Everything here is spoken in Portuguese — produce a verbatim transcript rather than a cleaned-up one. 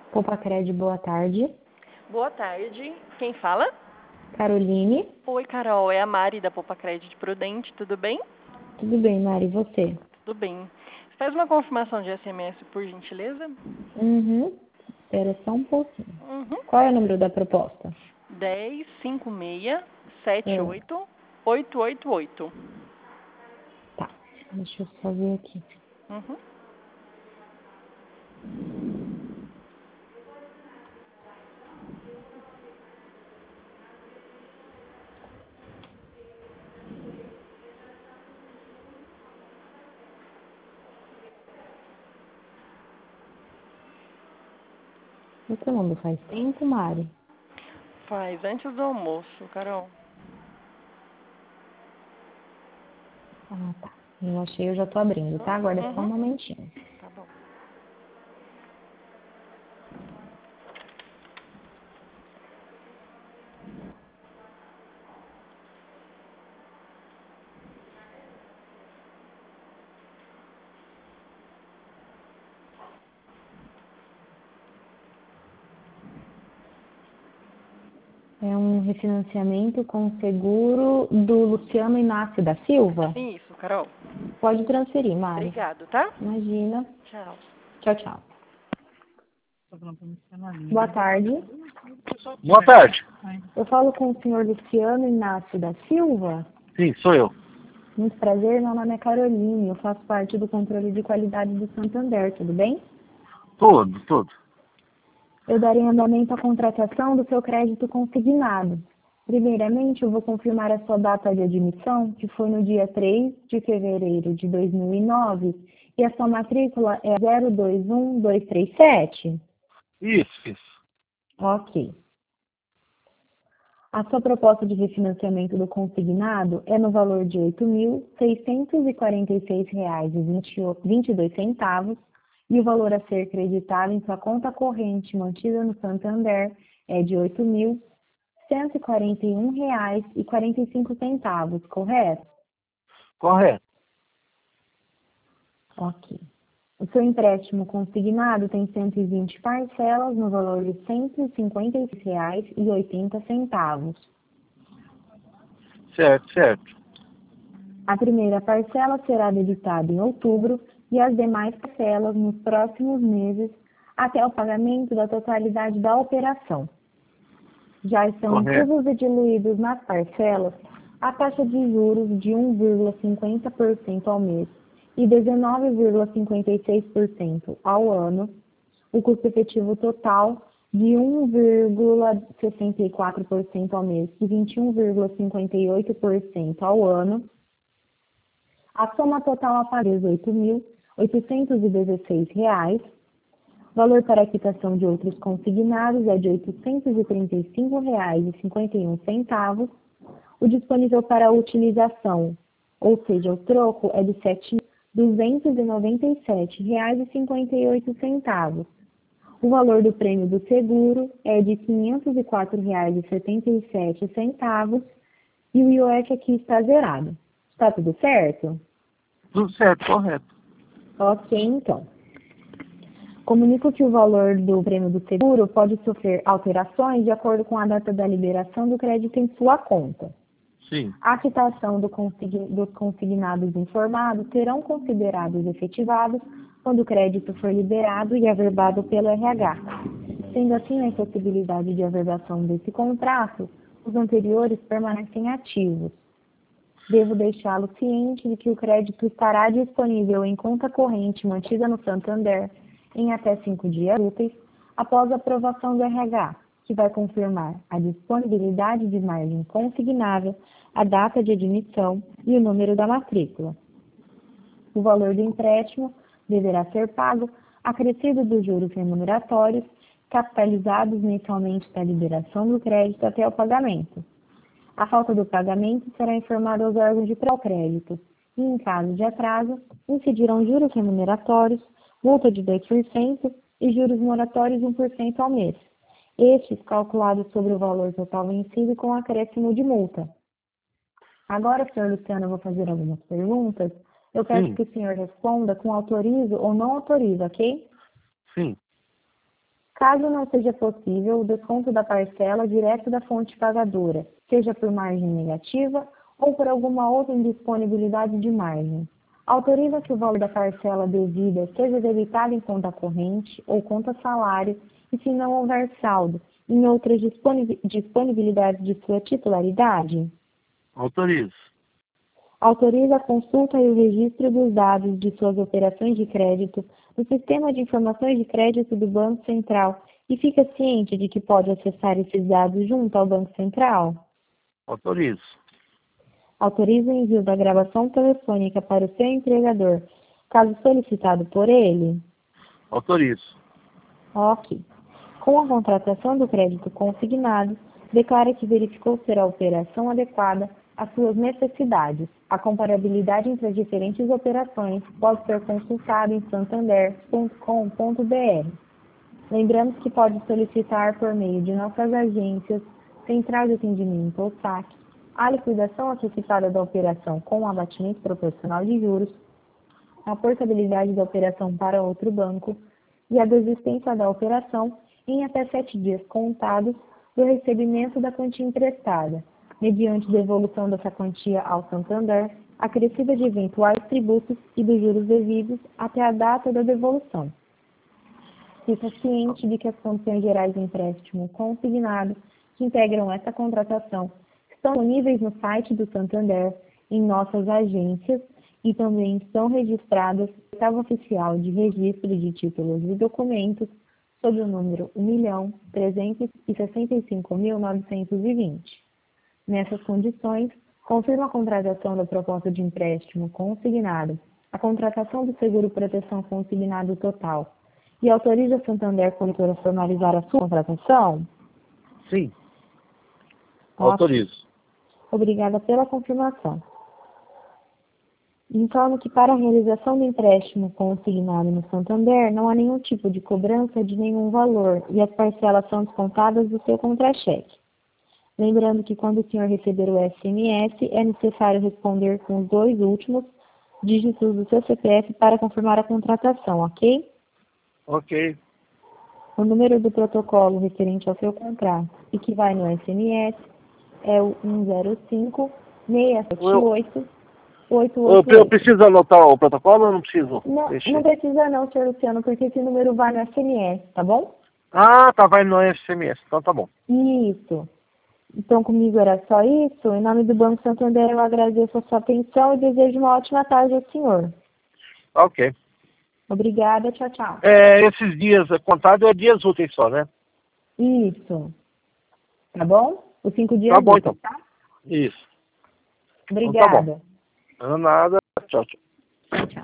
Popacred, boa tarde. Boa tarde. Quem fala? Caroline. Oi, Carol. É a Mari da Popacred de Prudente. Tudo bem? Tudo bem, Mari, e você? Tudo bem. Faz uma confirmação de S M S, por gentileza? Uhum. Espera só um pouquinho. Uhum. Qual é o número da proposta? dez, cinquenta e seis, setenta e É, oito, oitocentos e oitenta e oito. tá, deixa eu só ver aqui. Uhum. Você mandou faz tempo, Mari? Faz antes do almoço, Carol. Ah, tá. Eu achei, eu já tô abrindo, tá? Aguarda só um Uhum. momentinho. Tá bom. É um refinanciamento com seguro do Luciano Inácio da Silva? Isso, Carol. Pode transferir, Mari. Obrigado, tá? Imagina. Tchau. Tchau, tchau. Boa tarde. Boa tarde. Eu falo com o senhor Luciano Inácio da Silva. Sim, sou eu. Muito prazer, meu nome é Caroline, eu faço parte do controle de qualidade do Santander, tudo bem? Tudo, tudo. Eu darei andamento à contratação do seu crédito consignado. Primeiramente, eu vou confirmar a sua data de admissão, que foi no dia três de fevereiro de dois mil e nove, e a sua matrícula é zero dois um dois três sete. Isso, isso. Ok. A sua proposta de refinanciamento do consignado é no valor de oito mil seiscentos e quarenta e seis reais e vinte e dois centavos e o valor a ser creditado em sua conta corrente mantida no Santander é de oito mil cento e quarenta e um reais e quarenta e cinco centavos, correto? Correto. Ok. O seu empréstimo consignado tem cento e vinte parcelas no valor de cento e cinquenta e seis reais e oitenta centavos. Certo, certo. A primeira parcela será debitada em outubro e as demais parcelas nos próximos meses até o pagamento da totalidade da operação. Já estão Correto. inclusos e diluídos nas parcelas a taxa de juros de um vírgula cinquenta por cento ao mês e dezenove vírgula cinquenta e seis por cento ao ano, o custo efetivo total de um vírgula sessenta e quatro por cento ao mês e vinte e um vírgula cinquenta e oito por cento ao ano. A soma total a pagar é dezoito mil oitocentos e dezesseis reais. Valor para a quitação de outros consignados é de oitocentos e trinta e cinco reais e cinquenta e um centavos. O disponível para a utilização, ou seja, o troco, é de sete mil duzentos e noventa e sete reais e cinquenta e oito centavos. O valor do prêmio do seguro é de quinhentos e quatro reais e setenta e sete centavos e o I O F aqui está zerado. Está tudo certo? Tudo certo, correto. Ok, então. Comunico que o valor do prêmio do seguro pode sofrer alterações de acordo com a data da liberação do crédito em sua conta. Sim. A quitação do consign, dos consignados informados serão considerados efetivados quando o crédito for liberado e averbado pelo R H. Sendo assim, a impossibilidade de averbação desse contrato, os anteriores permanecem ativos. Devo deixá-lo ciente de que o crédito estará disponível em conta corrente mantida no Santander em até cinco dias úteis após a aprovação do R H, que vai confirmar a disponibilidade de margem consignável, a data de admissão e o número da matrícula. O valor do empréstimo deverá ser pago acrescido dos juros remuneratórios, capitalizados mensalmente da liberação do crédito até o pagamento. A falta do pagamento será informada aos órgãos de pró-crédito e, em caso de atraso, incidirão juros remuneratórios, multa de dois por cento e juros moratórios de um por cento ao mês, estes calculados sobre o valor total vencido com acréscimo de multa. Agora, senhor Luciano, eu vou fazer algumas perguntas. Eu peço Sim, que o senhor responda com autorizo ou não autorizo, ok? sim. Caso não seja possível o desconto da parcela direto da fonte pagadora, seja por margem negativa ou por alguma outra indisponibilidade de margem. Autoriza que o valor da parcela devida seja debitado em conta corrente ou conta salário e se não houver saldo em outras disponibilidades de sua titularidade. Autorizo. Autoriza a consulta e o registro dos dados de suas operações de crédito no Sistema de Informações de Crédito do Banco Central e fica ciente de que pode acessar esses dados junto ao Banco Central. Autorizo. Autoriza o envio da gravação telefônica para o seu empregador, caso solicitado por ele. Autorizo. Ok. Com a contratação do crédito consignado, declara que verificou ser a operação adequada às suas necessidades. A comparabilidade entre as diferentes operações pode ser consultada em santander ponto com ponto br. Lembramos que pode solicitar por meio de nossas agências, Central de Atendimento ou saque, a liquidação antecipada da operação com o abatimento proporcional de juros, a portabilidade da operação para outro banco e a desistência da operação em até sete dias contados do recebimento da quantia emprestada, mediante devolução dessa quantia ao Santander, acrescida de eventuais tributos e dos juros devidos até a data da devolução. Fica ciente de que as condições gerais do empréstimo consignado que integram essa contratação estão disponíveis no site do Santander, em nossas agências e também estão registradas no Portal Oficial de Registro de Títulos e Documentos sob o número um milhão trezentos e sessenta e cinco mil novecentos e vinte. Nessas condições, confirma a contratação da proposta de empréstimo consignado, a contratação do seguro proteção consignado total e autoriza a Santander Corretora a formalizar a sua contratação? Sim. Ok. Autorizo. Obrigada pela confirmação. Informo que para a realização do empréstimo consignado no Santander não há nenhum tipo de cobrança de nenhum valor e as parcelas são descontadas do seu contra-cheque. Lembrando que quando o senhor receber o S M S, é necessário responder com os dois últimos dígitos do seu C P F para confirmar a contratação, ok? Ok. O número do protocolo referente ao seu contrato e que vai no S M S é o um zero cinco, seis sete oito, oito oito Eu oito. preciso anotar o protocolo ou não preciso? Não, Deixa. não precisa não, senhor Luciano, porque esse número vai no S M S, tá bom? Ah, tá, vai no S M S, então tá bom. Isso. Então, comigo era só isso. Em nome do Banco Santander, eu agradeço a sua atenção e desejo uma ótima tarde ao senhor. Ok. Obrigada, tchau, tchau. É, esses dias contados é dias úteis só, né? Isso. Tá bom? Os cinco dias Tá bom, úteis, então. tá? Isso. Obrigada. Então tá bom. Nada. Tchau, tchau. Tchau, tchau.